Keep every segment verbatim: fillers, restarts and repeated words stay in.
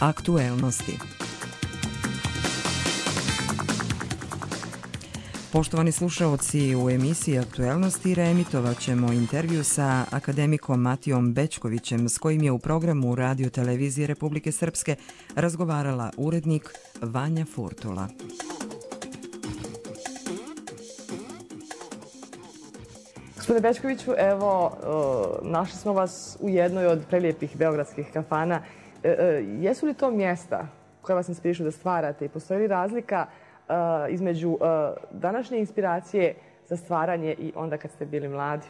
Aktuelnosti. Poštovani slušaoci, u emisiji Aktuelnosti reemitovat ćemo intervju sa akademikom Matijom Bećkovićem, s kojim je u programu Radio televizije Republike Srpske razgovarala urednik Vanja Furtula. Gospodine Bećkoviću, evo, našli smo vas u jednoj od prelijepih beogradskih kafana. Jesu li to mjesta koje vas inspirišu da stvarate i postoji li razlika između današnje inspiracije za stvaranje i onda kad ste bili mladi?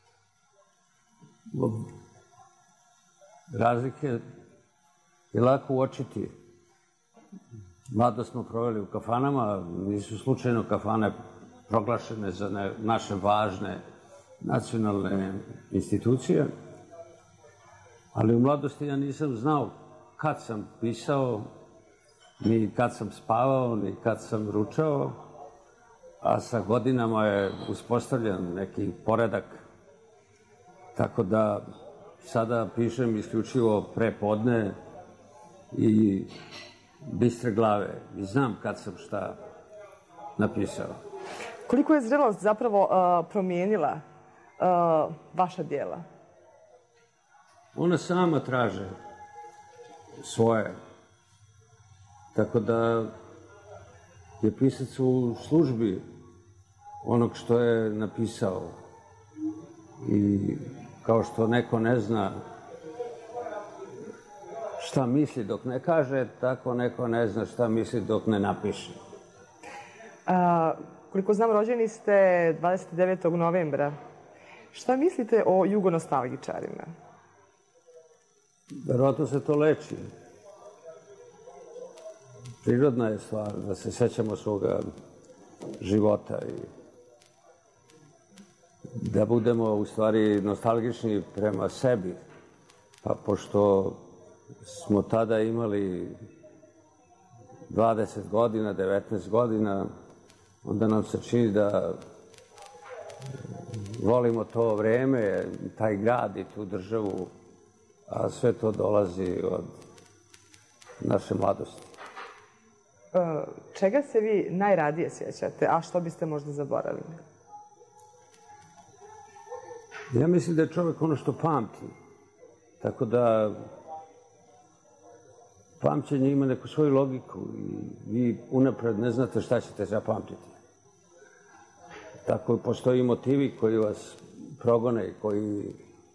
Razlike je lako uočiti. Mladost smo proveli u kafanama, nisu slučajno kafane proglašene za naše važne nacionalne institucije, ali u mladosti ja nisam znao kad sam pisao, ni kad sam spavao, ni kad sam ručao, a sa godinama je uspostavljen neki poredak, tako da sada pišem isključivo pre podne i bistre glave i znam kad sam šta napisao. Koliko je zrelost zapravo promijenila vaša djela? Ona sama traže svoje. Tako da je pisac u službi onog što je napisao. I kao što neko ne zna šta misli dok ne kaže, tako neko ne zna šta misli dok ne napiše. A, koliko znam, rođeni ste dvadeset devetog novembra. Šta mislite o jugonostalgičarima? Verovatno se to leči. Prirodna je stvar da se sećamo svoga života i da budemo u stvari nostalgični prema sebi. Pa pošto smo tada imali dvadeset godina, devetnaest godina, onda nam se čini da volimo to vreme, taj grad i tu državu, a sve to dolazi od naše mladosti. Čega se vi najradije sjećate, a što biste možda zaboravili? Ja mislim da je čovjek ono što pamti. Tako da pamćenje ima neku svoju logiku i vi unapred ne znate šta ćete zapamtiti. Tako postoji motivi koji vas progone, koji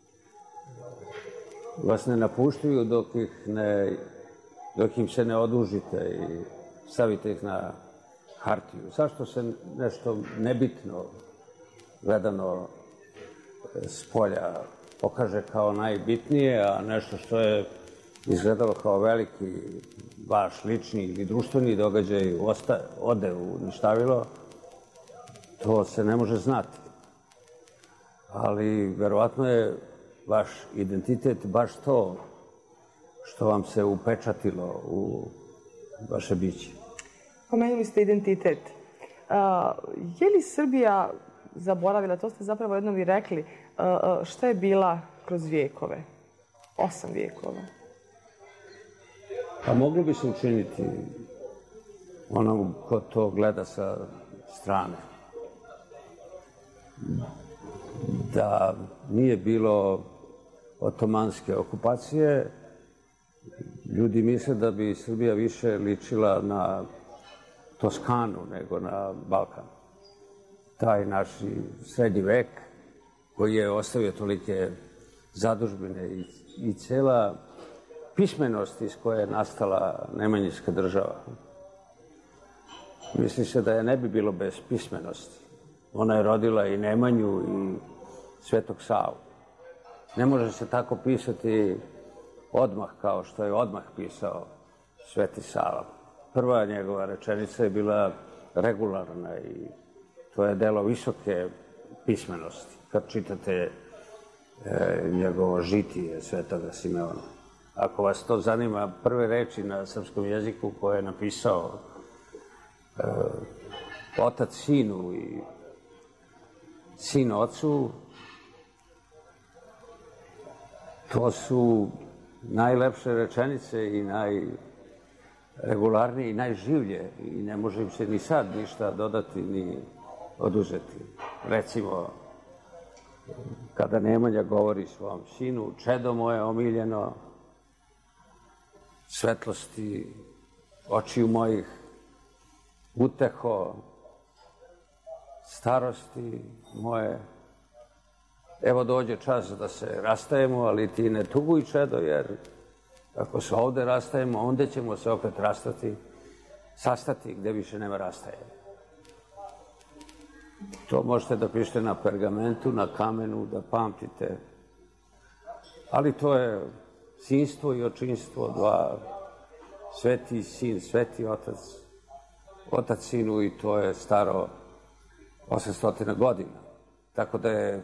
vas ne napuštuju dok ih ne, dok im se ne odužite i stavite ih na hartiju. Zašto se nešto nebitno gledano s polja pokaže kao najbitnije, a nešto što je izgledalo kao veliki vaš lični ili društveni događaj ode u ništavilo, to se ne može znati. Ali verovatno je vaš identitet baš to što vam se upečatilo u vaše biće. Pomenuli ste identitet. Je li Srbija zaboravila, to ste zapravo jednom i rekli, šta je bila kroz vijekove? Osam vijekova. Pa moglo bi se učiniti onom ko to gleda sa strane. Da nije bilo otomanske okupacije, ljudi misle da bi Srbija više ličila na Toskanu nego na Balkan. Taj naš srednji vek koji je ostavio tolike zadužbine i, i cela pismenost iz koje je nastala Nemanjinska država. Misli se da je ne bi bilo bez pismenosti. Ona je rodila i Nemanju i Svetog Savu. Ne može se tako pisati odmah kao što je odmah pisao Sveti Sava. Prva njegova rečenica je bila regularna i to je delo visoke pismenosti. Kad čitate e, njegovo žitije Svetoga Simeona. Ako vas to zanima, prve reči na srpskom jeziku koje je napisao e, otac sinu i sin ocu, to su najlepše rečenice i najregularnije i najživlje i ne može im se ni sad ništa dodati ni oduzeti. Recimo, kada Nemanja govori svom sinu, čedo moje omiljeno, svetlosti očiju mojih, uteho, starosti moje. Evo dođe čas da se rastajemo, ali ti ne tuguj, čedo, jer ako se ovde rastajemo, onda ćemo se opet rastati, sastati gde više nema rastajanja. To možete da pišete na pergamentu, na kamenu, da pamtite. Ali to je sinstvo i očinstvo, dva, sveti sin, sveti otac, otac sinu, i to je staro osamsto godina. Tako da je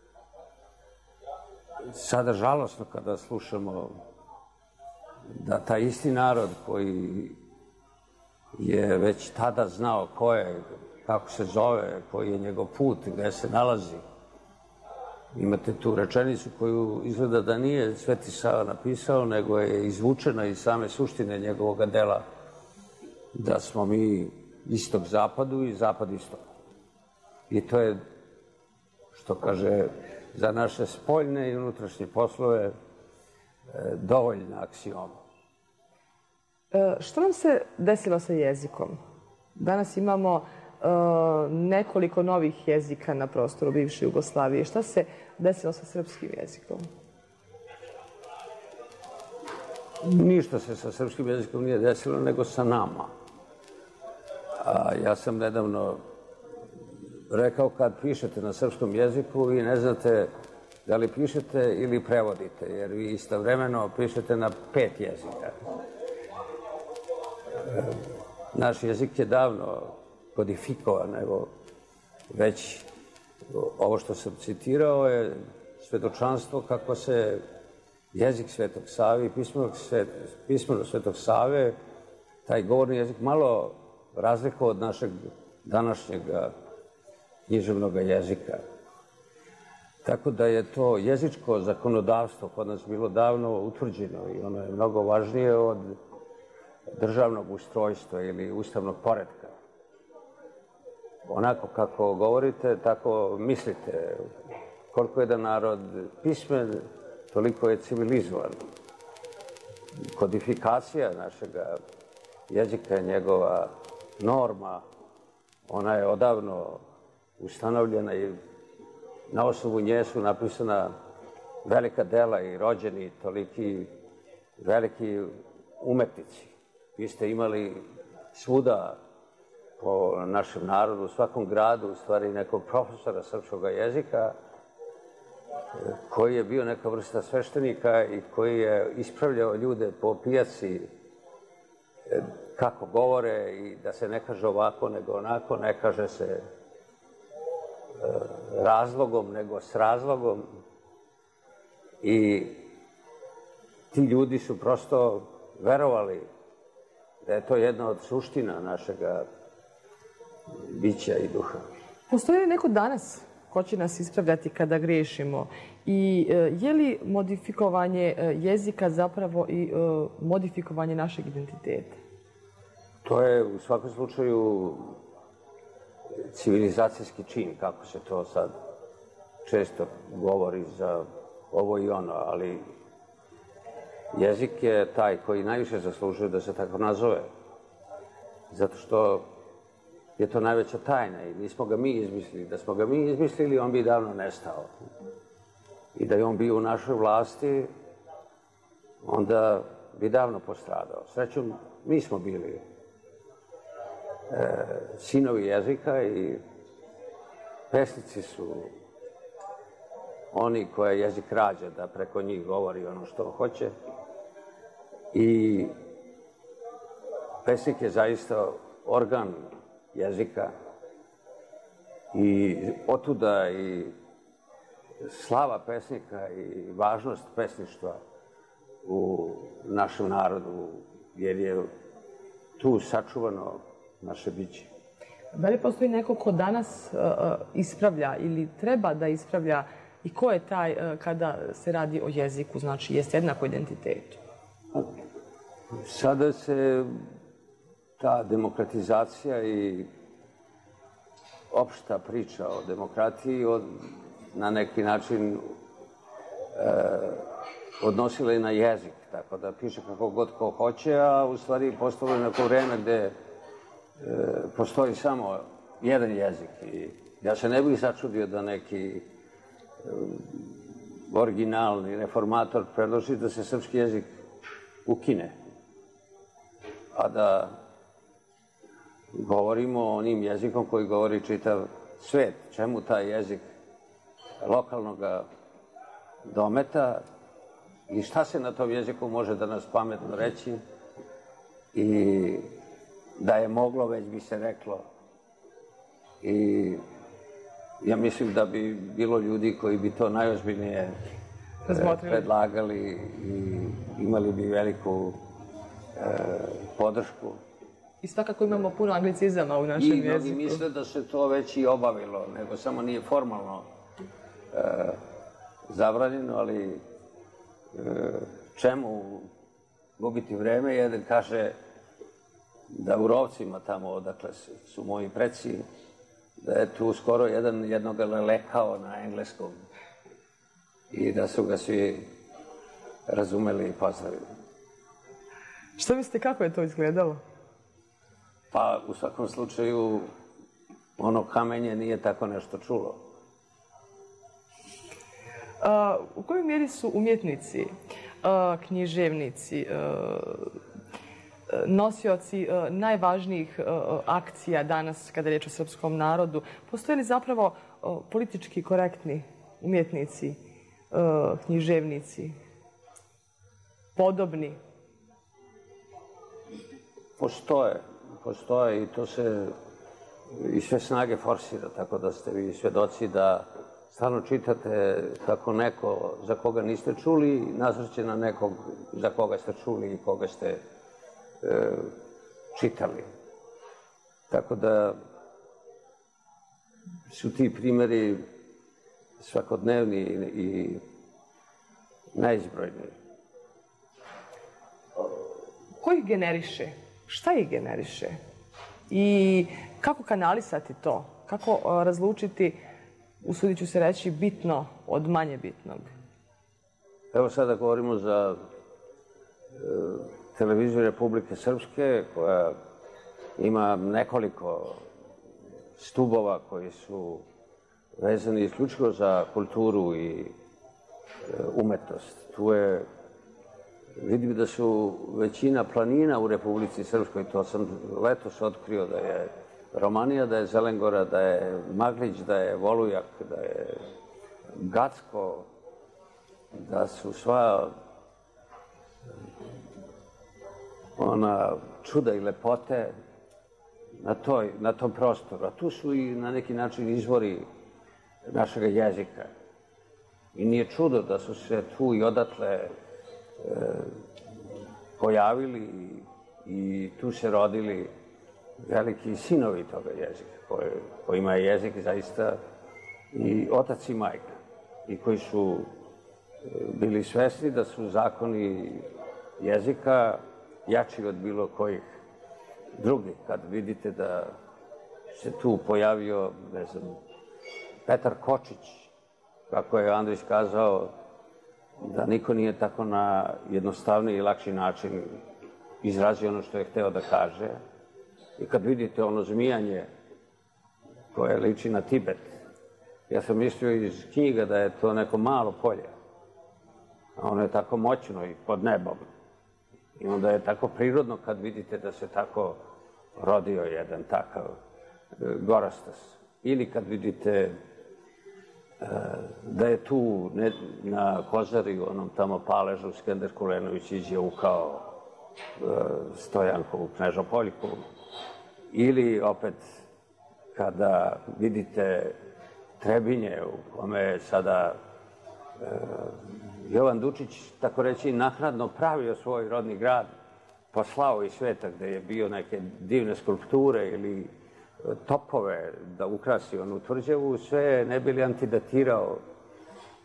sada žalosno kada slušamo da taj isti narod koji je već tada znao ko je, kako se zove, koji je njegov put, gde se nalazi. Imate tu rečenicu koju izgleda da nije Sveti Sava napisao, nego je izvučena iz same suštine njegovog dela, da smo mi istok zapadu i zapad istok. I to je, što kaže, za naše spoljne i unutrašnje poslove dovoljna aksioma. Što nam se desilo sa jezikom? Danas imamo nekoliko novih jezika na prostoru bivše Jugoslavije. Šta se desilo sa srpskim jezikom? Ništa se sa srpskim jezikom nije desilo, nego sa nama. Ja sam nedavno rekao, kad pišete na srpskom jeziku, vi ne znate da li pišete ili prevodite, jer vi istovremeno pišete na pet jezika. Naš jezik je davno kodifikovan, evo, već ovo što sam citirao je svedočanstvo kako se jezik Svetog Save i pismeno Svetog Save, taj govorni jezik, malo razlikuje od našeg današnjeg književnog jezika. Tako da je to jezičko zakonodavstvo kod nas bilo davno utvrđeno i ono je mnogo važnije od državnog ustrojstva ili ustavnog poretka. Onako kako govorite, tako mislite. Koliko je da narod pismen, toliko je civilizovan. Kodifikacija našeg jezika je njegova norma. Ona je odavno ustanovljena i na osnovu nje su napisana velika dela i rođeni toliki veliki umetnici. Vi ste imali svuda po našem narodu, u svakom gradu, u stvari nekog profesora srpskog jezika koji je bio neka vrsta sveštenika i koji je ispravljao ljude po pijaci kako govore i da se ne kaže ovako nego onako, ne kaže se razlogom nego s razlogom. I ti ljudi su prosto verovali da je to jedna od suština našeg bića i duha. Postoji li neko danas ko će nas ispravljati kada grešimo? I je li modifikovanje jezika zapravo i modifikovanje našeg identiteta? To je u svakom slučaju civilizacijski čin, kako se to sad često govori za ovo i ono, ali jezik je taj koji najviše zaslužuje da se tako nazove. Zato što je to najveća tajna i nismo ga mi izmislili. Da smo ga mi izmislili, on bi davno nestao. I da je on bio u našoj vlasti, onda bi davno postradao. Srećom, mi smo bili sinovi jezika i pesnici su oni koje jezik rađa, da preko njih govori ono što hoće. I pesnik je zaista organ jezika i otuda i slava pesnika i važnost pesništva u našem narodu, jer je tu sačuvano naše biće. Da li postoji neko ko danas ispravlja ili treba da ispravlja I ko je taj kada se radi o jeziku, znači jest jednako identitetu? Sada se ta demokratizacija i opšta priča o demokratiji na neki način odnosila i na jezik, tako da piše kako god ko hoće, a u stvari postalo je neko vreme gde postoji samo jedan jezik. I ja se ne bih začudio da neki originalni reformator predloži da se srpski jezik ukine, a da govorimo onim jezikom koji govori čitav svet. Čemu taj jezik lokalnog dometa i šta se na tom jeziku može da nas pametno reći i da je moglo, već bi se reklo. I ja mislim da bi bilo ljudi koji bi to najozbiljnije predlagali i imali bi veliku podršku. I svakako imamo puno anglicizama u našem jeziku. I mnogi misle da se to već i obavilo, nego samo nije formalno zabranjeno, ali čemu gubiti vreme? Jedan kaže da u rovcima tamo odakle su moji preci, da je tu skoro jedan jednoga lekao na engleskom i da su ga svi razumeli i pozdravili. Što mislite, kako je to izgledalo? Pa, u svakom slučaju, ono kamenje nije tako nešto čulo. U kojoj mjeri su umjetnici, književnici, nosioci najvažnijih akcija danas kada je riječ o srpskom narodu? Postoje li zapravo politički korektni umjetnici, književnici, podobni? Postoje. Postoje i to se i sve snage forsira, tako da ste vi svedoci da stvarno čitate kako neko za koga niste čuli nazvrće na nekog za koga ste čuli i koga ste čitali. Tako da su ti primjeri svakodnevni i neizbrojni. Ko ih generiše? Šta ih generiše? I kako kanalisati to? Kako razlučiti, usudit ću se reći, bitno od manje bitnog? Evo sada govorimo za televiziju Republike Srpske, koja ima nekoliko stubova koji su vezani isključivo za kulturu i umetnost. Tu je, vidim da su većina planina u Republici Srpskoj, to sam letos otkrio da je Romanija, da je Zelengora, da je Maglić, da je Volujak, da je Gacko, da su sva ona čuda i lepote na, toj, na tom prostoru. A tu su i na neki način izvori našeg jezika. I nije čudo da su se tu i odatle e, pojavili i, i tu se rodili veliki sinovi toga jezika, koji, kojima je jezik zaista i otac i majka. I koji su bili svesni da su zakoni jezika jači od bilo kojih drugih. Kad vidite da se tu pojavio, ne znam, Petar Kočić, kako je Andrić kazao, da niko nije tako na jednostavniji i lakši način izrazio ono što je hteo da kaže. I kad vidite ono zmijanje koje liči na Tibet, ja sam mislio iz knjiga da je to neko malo polje, a ono je tako moćno i pod nebom. I onda je tako prirodno kad vidite da se tako rodio jedan takav gorastas. Ili kad vidite da je tu na Kozari, u onom tamo paležu, Skender Kulenović izjaukao Stojankovu Knežopoljku. Ili opet kada vidite Trebinje, u kome je sada Jovan Dučić, tako reći, naknadno pravio svoj rodni grad, poslao iz sveta gde je bio neke divne skulpture ili topove da ukrasi onu tvrđavu, sve ne bi li antidatirao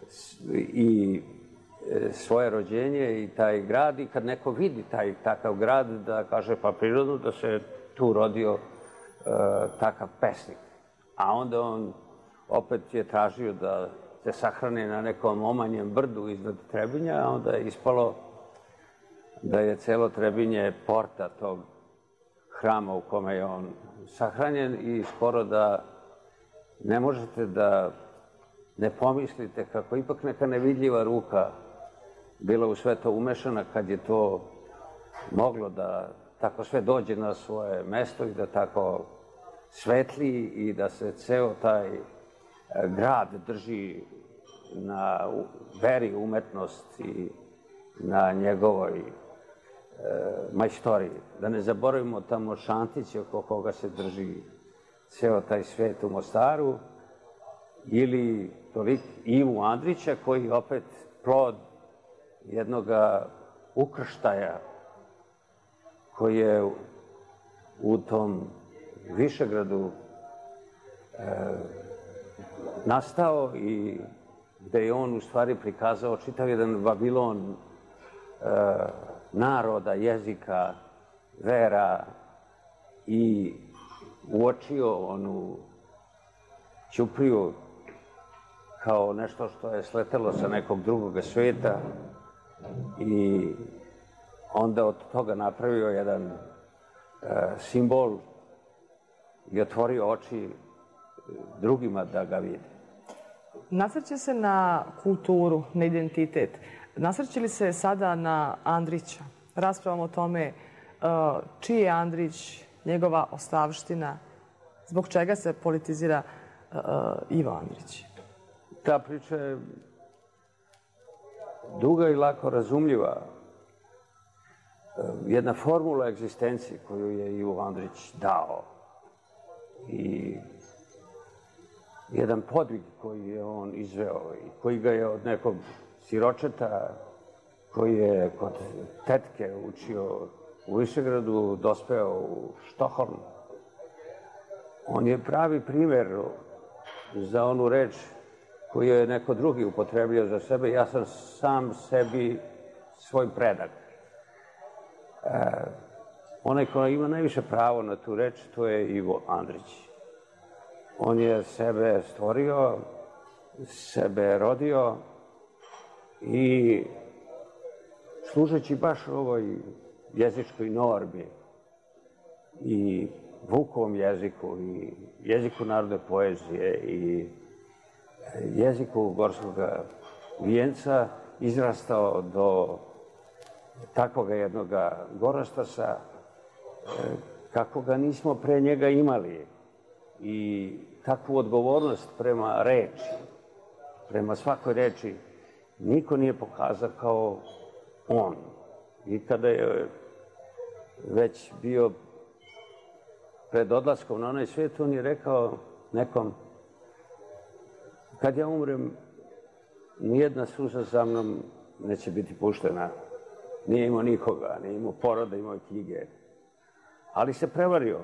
i svoje rođenje i taj grad, i kad neko vidi taj takav grad, da kaže pa prirodno da se tu rodio uh, takav pesnik. A onda on opet je tražio da se sahrani na nekom omanjem brdu iznad Trebinja, a onda je ispalo da je celo Trebinje porta tog hrama u kome je on sahranjen, i skoro da ne možete da ne pomislite kako ipak neka nevidljiva ruka bila u sve to umešana, kad je to moglo da tako sve dođe na svoje mesto i da tako svetli i da se ceo taj grad drži na veri, umetnosti i na njegovoj e, majstoriji. Da ne zaboravimo tamo Šantić oko koga se drži ceo taj svet u Mostaru, ili tolik Ivu Andrića, koji opet plod jednog ukrštaja koji je u tom Višegradu e, nastao, i gde je on u stvari prikazao čitav jedan Babilon e, naroda, jezika, vera, i uočio onu Ćupriju kao nešto što je sletelo sa nekog drugog sveta, i onda od toga napravio jedan e, simbol i otvorio oči drugima da ga vide. Nasrće se na kulturu, na identitet. Nasrće li se sada na Andrića? Raspravom o tome uh, čiji je Andrić, njegova ostavština, zbog čega se politizira uh, Ivo Andrić? Ta priča je duga i lako razumljiva. Jedna formula egzistencije koju je Ivo Andrić dao, i jedan podvig koji je on izveo i koji ga je od nekog siročeta koji je kod tetke učio u Višegradu dospeo u Štokholm. On je pravi primer za onu reč koju je neko drugi upotrebio za sebe. Ja sam sam sebi svoj predak. E, onaj ko ima najviše pravo na tu reč, to je Ivo Andrić. On je sebe stvorio, sebe rodio, i služeći baš ovoj jezičkoj normi i Vukovom jeziku i jeziku narodne poezije i jeziku gorskog vijenca, izrastao do takvog jednog gorostasa kako ga nismo pre njega imali, i takvu odgovornost prema reči, prema svakoj reči, niko nije pokazao kao on. I kada je već bio pred odlaskom na onaj svijet, on je rekao nekom: kad ja umrem, nijedna suza za mnom neće biti puštena. Nije imao nikoga, nije imao poroda, imao knjige. Ali se prevario.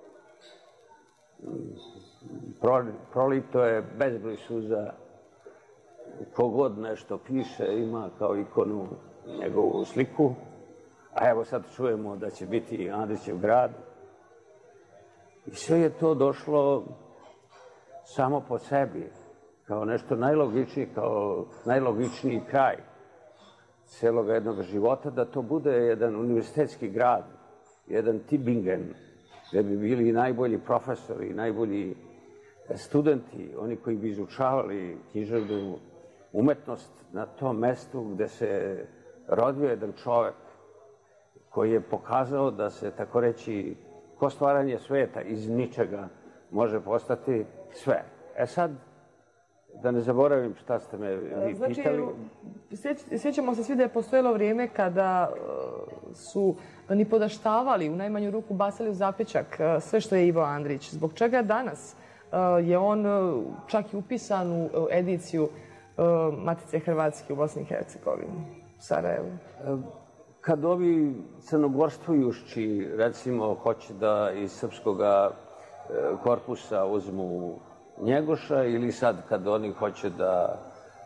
Prolito je bezbroj suza. Kogod nešto piše, ima kao ikonu njegovu sliku. A evo sad čujemo da će biti Andrićev grad. I sve je to došlo samo po sebi, kao nešto najlogičnije, kao najlogičniji kraj celog jednog života, da to bude jedan univerzitetski grad, jedan Tübingen, gde bi bili najbolji profesori, najbolji studenti, oni koji bi izučavali književnu umetnost na tom mestu gde se rodio jedan čovek koji je pokazao da se, tako reći, ko stvaranje sveta iz ničega može postati sve. E sad, da ne zaboravim šta ste me vi pitali. Znači, sjećamo se svi da je postojalo vrijeme kada su ni podaštavali, u najmanju ruku basali u zapećak sve što je Ivo Andrić. Zbog čega danas je on čak i upisan u ediciju Matice Hrvatske u Bosni i Hercegovini, u Sarajevu? Kad ovi crnogorstvujušći, recimo, hoće da iz srpskog korpusa uzmu Njegoša, ili sad kad oni hoće da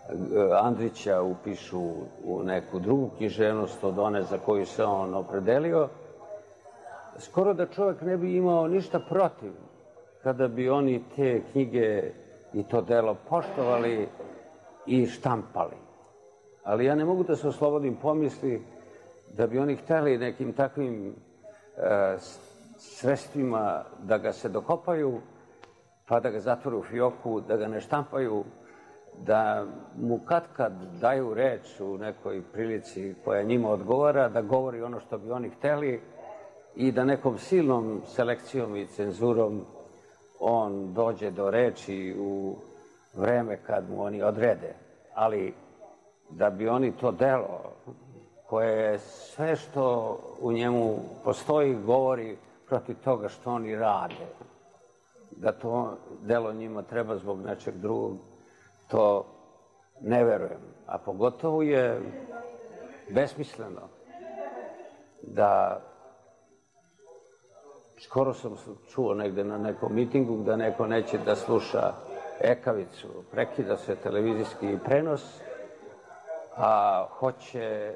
Andrića upišu u neku drugu književnost od one za koju se on opredelio, skoro da čovjek ne bi imao ništa protiv kada bi oni te knjige i to delo poštovali i štampali. Ali ja ne mogu da se oslobodim pomisli da bi oni hteli nekim takvim e, sredstvima da ga se dokopaju, pa da ga zatvore u fioku, da ga ne štampaju, da mu kad kad daju reč u nekoj prilici koja njima odgovara, da govori ono što bi oni hteli i da nekom silnom selekcijom i cenzurom on dođe do reči u vreme kad mu oni odrede. Ali da bi oni to delo, koje sve što u njemu postoji govori protiv toga što oni rade, da to delo njima treba zbog nečeg drugog, to ne verujem. A pogotovo je besmisleno da skoro sam čuo negde na nekom mitingu da neko neće da sluša ekavicu, prekida se televizijski prenos, a hoće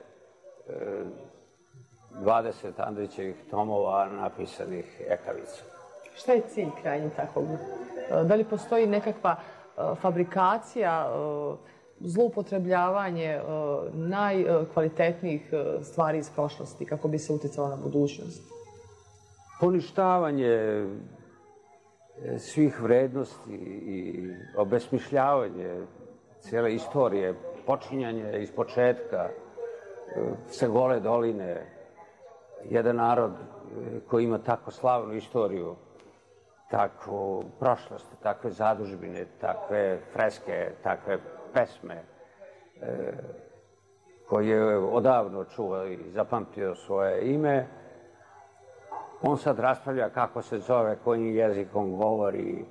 dvadeset Andrićevih tomova napisanih ekavicom. Šta je cilj krajnji takvog? Da li postoji nekakva fabrikacija, zloupotrebljavanje najkvalitetnijih stvari iz prošlosti kako bi se uticalo na budućnost? Poništavanje svih vrednosti i obesmišljavanje cijele istorije, počinjanje iz početka, sa Gole doline, jedan narod koji ima tako slavnu istoriju, takvu prošlost, takve zadužbine, takve freske, takve pesme, koji je odavno čuvao i zapamtio svoje ime. On sad raspravlja kako se zove, kojim jezikom govori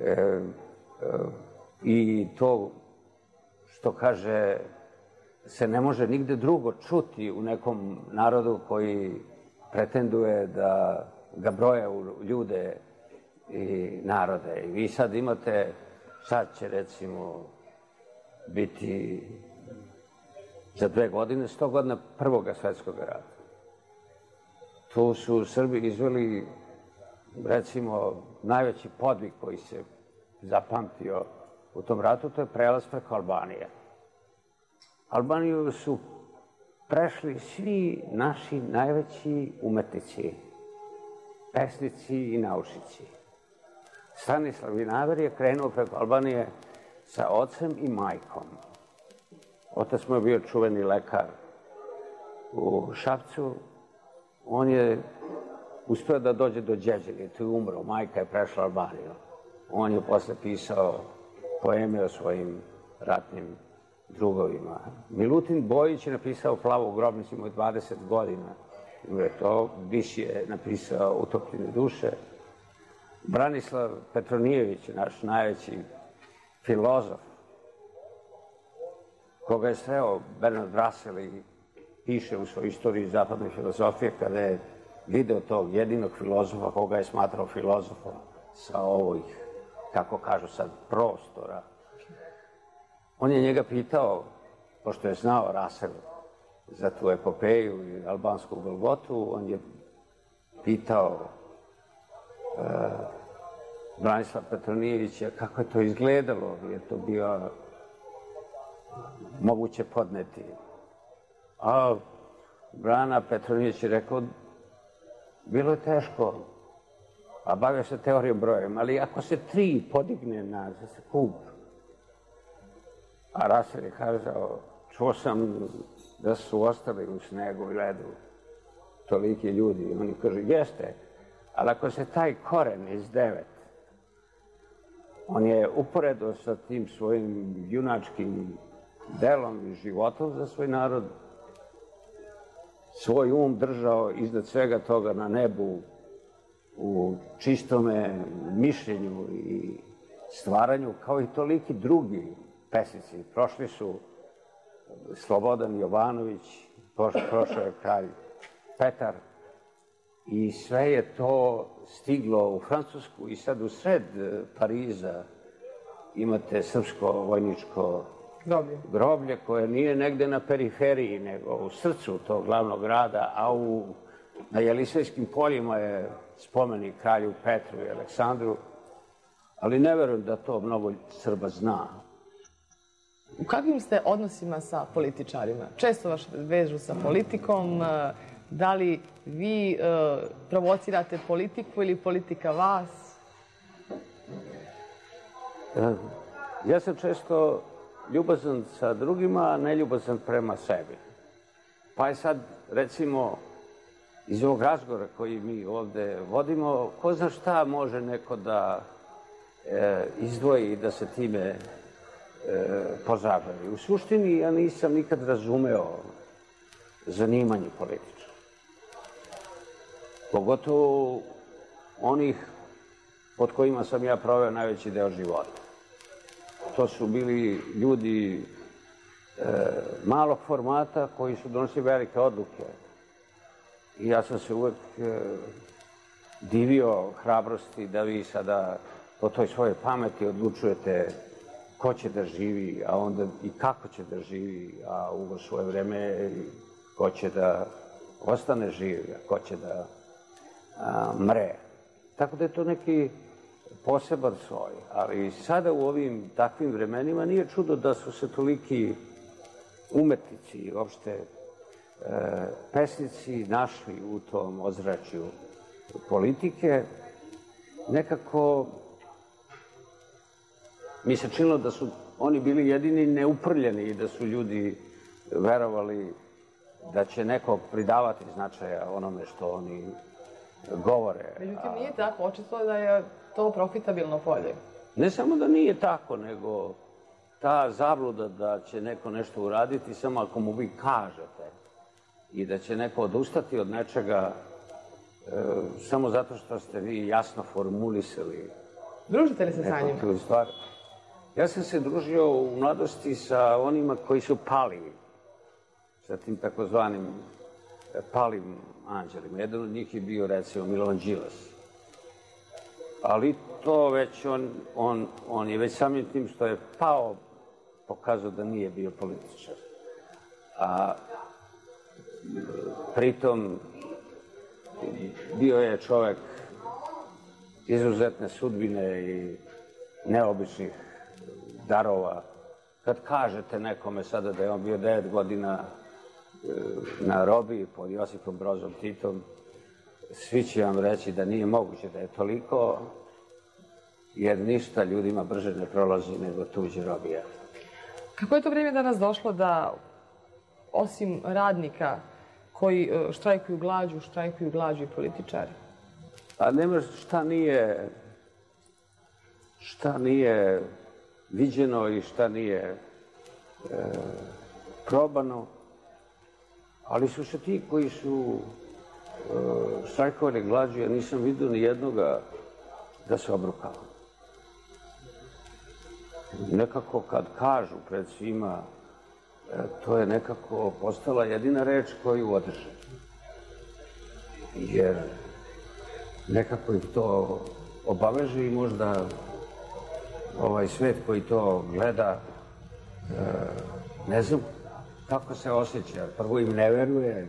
i to što kaže se ne može nigde drugo čuti u nekom narodu koji pretenduje da ga broje u ljude i narode. I vi sad imate, sad će recimo biti za dve godine, sto godina Prvoga svetskog rata. Tu su Srbi izveli, recimo, najveći podvig koji se zapamtio u tom ratu, to je prelaz preko Albanije. Albaniju su prešli svi naši najveći umetnici, pesnici i naučnici. Stanislav Vinaver je krenuo preko Albanije sa ocem i majkom. Otac mu je bio čuveni lekar u Šapcu. On je uspeo da dođe do Đeđine, tu je umro, majka je prešla Albaniju. On je posle pisao poeme o svojim ratnim drugovima. Milutin Bojić je napisao Plavu grobnicu, imao je dvadeset godina. Je to, Biš je napisao Utopljene duše. Branislav Petronijević, naš najveći filozof, koga je sreo Bernard Russell i piše u svojoj istoriji zapadne filozofije, kada je video tog jedinog filozofa koga je smatrao filozofom sa ovih, kako kažu sad, prostora. On je njega pitao, pošto je znao Russell za tu epopeju i albansku Golgotu, on je pitao uh, Branislava Petronijevića kako je to izgledalo, je to bio moguće podneti. A Brana Petronijević je rekao, bilo je teško, a bavio se teorijom brojem, ali ako se tri podigne na kub, a Russell je kazao, čuo sam da su ostali u snegu i ledu toliki ljudi. Oni kažu, jeste, ali ako se taj koren iz devet, on je uporedo sa tim svojim junačkim delom i životom za svoj narod, svoj um držao iznad svega toga na nebu, u čistome mišljenju i stvaranju, kao i toliki drugi pesnici. Prošli su Slobodan Jovanović, prošao je kralj Petar i sve je to stiglo u Francusku i sad u sred Pariza imate srpsko vojničko Groblje. Groblje koje nije negde na periferiji, nego u srcu tog glavnog grada, a u, na Jelisejskim poljima je spomenik kralju Petru i Aleksandru, ali ne verujem da to mnogo Srba zna. U kakvim ste odnosima sa političarima? Često vas vežu sa politikom. Da li vi provocirate politiku ili politika vas? Ja sam često ljubazan sa drugima, a neljubazan prema sebi. Pa je sad, recimo, iz ovog razgovora koji mi ovde vodimo, ko zna šta može neko da e, izdvoji i da se time e, pozabavi. U suštini ja nisam nikad razumeo zanimanje političara. Pogotovo onih pod kojima sam ja proveo najveći deo života. To su bili ljudi e, malog formata koji su donosili velike odluke. I ja sam se uvek e, divio hrabrosti da vi sada po toj svojoj pameti odlučujete ko će da živi, a onda i kako će da živi, a u svoje vreme ko će da ostane živ, a ko će da a, mre. Tako da je to neki poseban svoj, ali sada u ovim takvim vremenima nije čudo da su se toliki umetnici i uopšte e, pesnici našli u tom ozračju politike. Nekako mi se činilo da su oni bili jedini neuprljeni i da su ljudi verovali da će neko pridavati značaja onome što oni govore. Međutim, nije tako. Očito da je to profitabilno polje. Ne samo da nije tako, nego ta zabluda da će neko nešto uraditi samo ako mu vi kažete i da će neko odustati od nečega e, samo zato što ste vi jasno formulisali. Družite li se sa njima? Stvar. Ja sam se družio u mladosti sa onima koji su pali, sa tim takozvanim palim anđelima. Jedan od njih je bio, recimo, Milovan Đilas. Ali to već on, on, on je već samim tim što je pao pokazao da nije bio političar. A pritom bio je čovek izuzetne sudbine i neobičnih darova. Kad kažete nekome sada da je on bio devet godina na robiji pod Josipom Brozom Titom, svi će vam reći da nije moguće da je toliko, jer ništa ljudima brže ne prolazi nego tuđi robija. Kako je to vrijeme danas došlo da, osim radnika koji štrajkuju glađu, štrajkuju glađu i političari? A nema šta nije, šta nije viđeno i šta nije e, probano, ali su se ti koji su e, štrajkovali glađu, ja nisam vidio ni jednoga da se obrukao. Nekako kad kažu pred svima, e, to je nekako postala jedina reč koju održe. Jer nekako ih to obaveže i možda ovaj svet koji to gleda, e, ne znam kako se osjeća. Prvo im ne veruje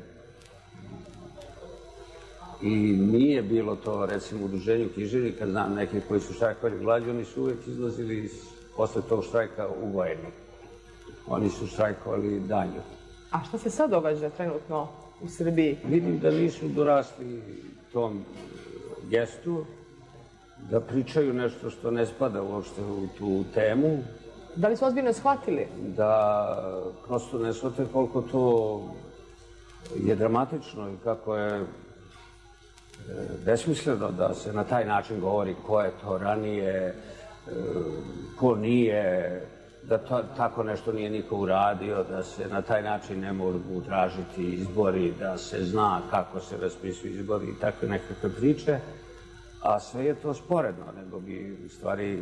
i nije bilo to, recimo, u udruženju književnika, znam neke koji su štrajkovali glađu, oni su uvek izlazili iz, posle tog štrajka uvojeni. Oni su štrajkovali danju. A šta se sad događa trenutno u Srbiji? Vidim da nisu dorasli tom gestu, da pričaju nešto što ne spada uopšte u tu temu. Da li su ozbiljno shvatili? Da prosto ne shvate koliko to je dramatično i kako je besmisleno da se na taj način govori ko je to ranije, ko nije, da to, tako nešto nije niko uradio, da se na taj način ne mogu tražiti izbori, da se zna kako se raspisuju izbori i takve nekakve priče, a sve je to sporedno, nego bi u stvari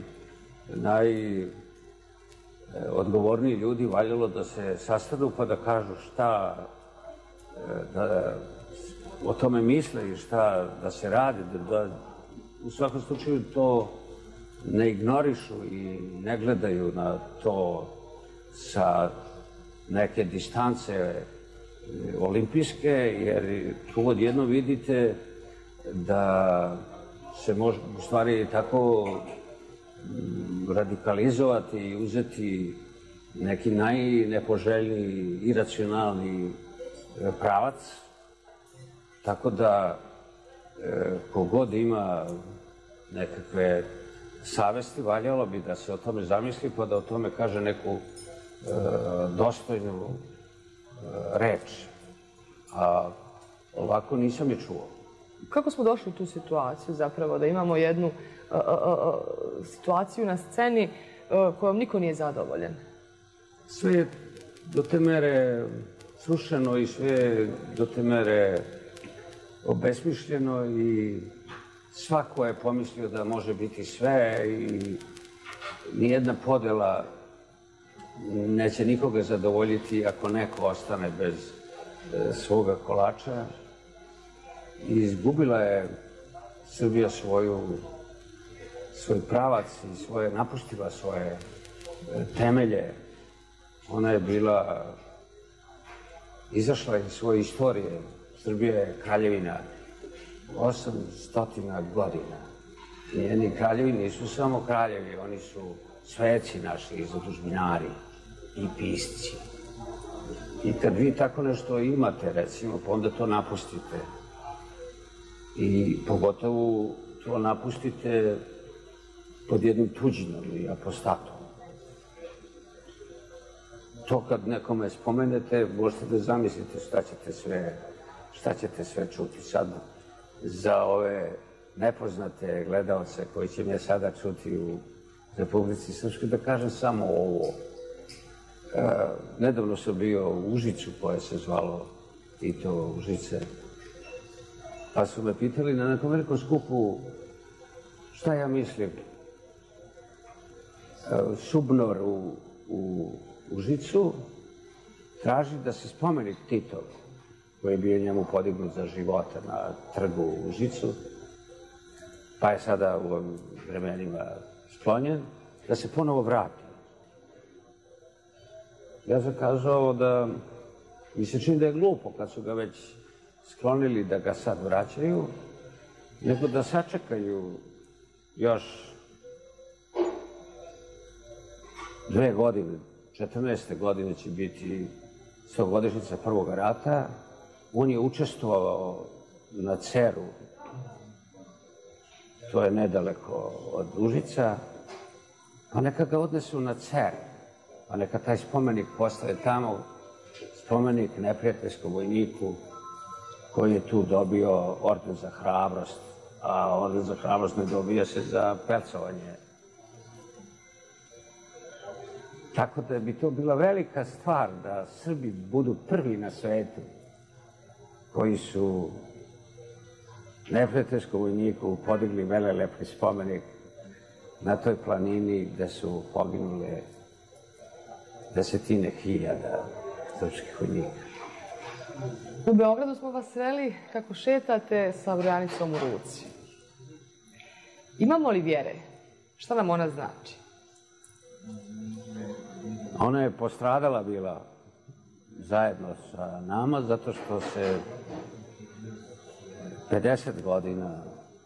najodgovorniji ljudi valjalo da se sastanu pa da kažu šta da o tome misle i šta da se radi, da u svakom slučaju to ne ignorišu i ne gledaju na to sa neke distance olimpijske, jer tu odjedno vidite da se može u stvari tako radikalizovati i uzeti neki najnepoželjniji, iracionalni pravac. Tako da, kogod ima nekakve savesti, valjalo bi da se o tome zamisli, pa da o tome kaže neku dostojnu reč. A ovako nisam je čuo. Kako smo došli u tu situaciju zapravo, da imamo jednu situaciju na sceni kojom niko nije zadovoljen? Sve je do te mere srušeno i sve je do te mere obesmišljeno i svako je pomislio da može biti sve i nijedna podela neće nikoga zadovoljiti ako neko ostane bez svoga kolača. I izgubila je Srbija svoju, svoj pravac i svoje, napustila svoje temelje. Ona je bila, izašla iz svoje istorije. Srbija je kraljevina osamstotina godina. Njeni kraljevi nisu samo kraljevi, oni su sveci naši, zadužbinari i pisci. I kad vi tako nešto imate, recimo, pa onda to napustite. I pogotovo to napustite pod jednim tuđinom ili apostatom. To kad nekome spomenete, možete da zamislite šta ćete sve, šta ćete sve čuti. Sad, za ove nepoznate gledalce koji će me sada čuti u Republici Srpskoj, da kažem samo ovo. E, nedavno sam bio u Užicu, koje se zvalo Tito Užice, pa su me pitali na nekom velikom skupu šta ja mislim. E, Šubnor u, u Užicu traži da se spomenik Titov, koji je bio njemu podignut za života na trgu u Užicu, pa je sada u ovim vremenima sklonjen, da se ponovo vrati. Ja sam kazao da mi se čini da je glupo kad su ga već sklonili da ga sad vraćaju, nego da sačekaju još dve godine, četrnaeste godine će biti stogodišnjica Prvog rata. On je učestvovao na Ceru, to je nedaleko od Užica, pa neka ga odnesu na Cer, pa neka taj spomenik postaje tamo, spomenik neprijateljskom vojniku koji je tu dobio orden za hrabrost, a orden za hrabrost ne dobija se za percovanje. Tako da bi to bila velika stvar da Srbi budu prvi na svetu koji su neprijateljskom vojniku podigli velelepni spomenik na toj planini gde su poginule desetine hiljada srpskih vojnika. U Beogradu smo vas sreli kako šetate sa brojanicom u ruci. Imamo li vjere? Šta nam ona znači? Ona je postradala bila zajedno sa nama, zato što se pedeset godina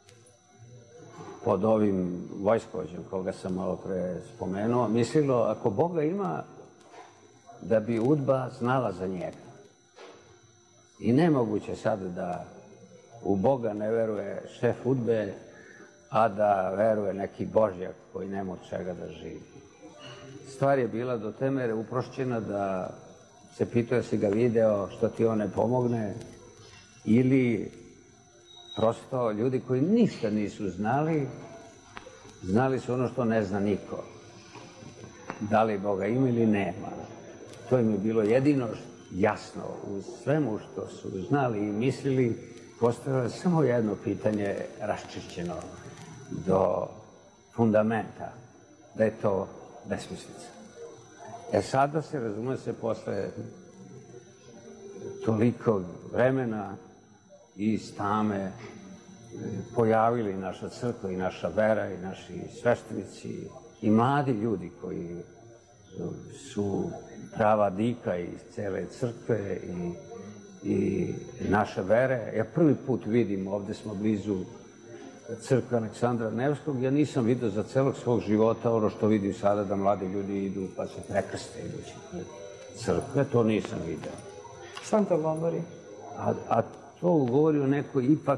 pod ovim vojskovođem, koga sam malo pre spomenuo, mislilo, ako Boga ima, da bi UDBA znala za njega. I nemoguće sad da u Boga ne veruje šef UDBE, a da veruje neki Božjak koji nema od čega da živi. Stvar je bila do te mere uprošćena da se pitao jesi ga video, što ti on ne pomogne, ili prosto ljudi koji ništa nisu znali, znali su ono što ne zna niko. Da li Boga ima ili nema. To im je bilo jedino jasno. U svemu što su znali i mislili, postavilo je samo jedno pitanje raščišćeno do fundamenta, da je to besmislica. E sada se, razume se, posle toliko vremena i stame pojavili naša crkva i naša vera i naši sveštenici i mladi ljudi koji su prava dika iz cele crkve i, i naše vere. Ja prvi put vidim, ovde smo blizu crkve Aleksandra Nevskog, ja nisam vidio za celog svog života ono što vidim sada da mladi ljudi idu pa se prekrste idući crkve, to nisam vidio. Šta vam to govori? A, a to govori o nekoj ipak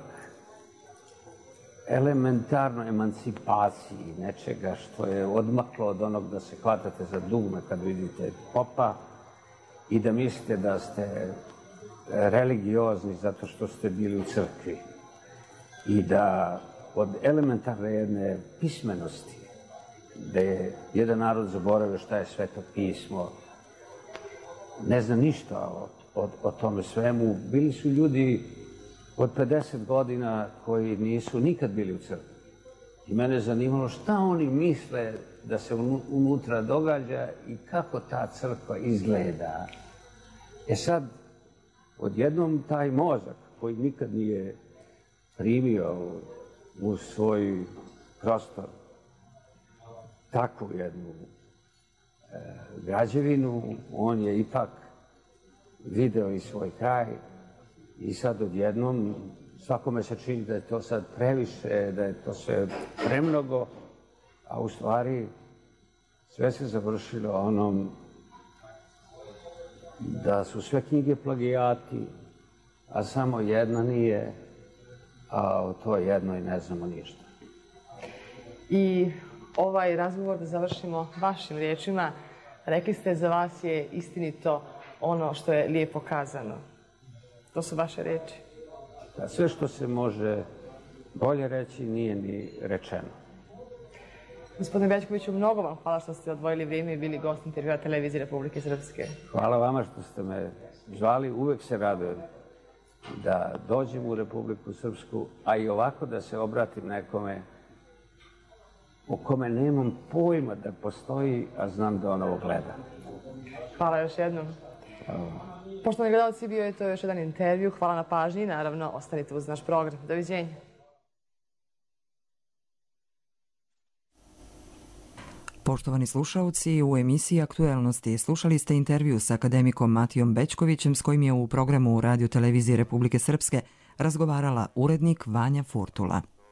elementarnoj emancipaciji nečega što je odmaklo od onog da se hvatate za dugme kad vidite popa i da mislite da ste religiozni zato što ste bili u crkvi i da od elementarne jedne pismenosti da je jedan narod zaboravio šta je Sveto pismo, ne zna ništa o, o, o tome svemu. Bili su ljudi od pedeset godina koji nisu nikad bili u crkvi. I mene je zanimalo šta oni misle da se unutra događa i kako ta crkva izgleda. E sad, odjednom taj mozak koji nikad nije primio u svoj prostor takvu jednu e, građevinu, on je ipak video i svoj kraj i sad odjednom svakome se čini da je to sad previše, da je to sve premnogo, a u stvari sve se završilo onom da su sve knjige plagijati, a samo jedna nije, a o toj jednoj ne znamo ništa. I ovaj razgovor da završimo vašim riječima. Rekli ste za vas je istinito ono što je lijepo kazano. To su vaše riječi. Da, sve što se može bolje reći nije ni rečeno. Gospodine Bećkoviću, mnogo vam hvala što ste odvojili vrijeme i bili gost intervjua televizije Republike Srpske. Hvala vama što ste me zvali. Uvek se radujem da dođem u Republiku Srpsku, a i ovako da se obratim nekome o kome nemam pojma da postoji, a znam da on ovo gleda. Hvala još jednom. Hvala. Poštovani gledalci, bio je to još jedan intervju. Hvala na pažnji i naravno ostanite uz naš program. Doviđenja. Poštovani slušalci, u emisiji Aktuelnosti slušali ste intervju sa akademikom Matijom Bećkovićem s kojim je u programu Radio televizije Republike Srpske razgovarala urednik Vanja Furtula.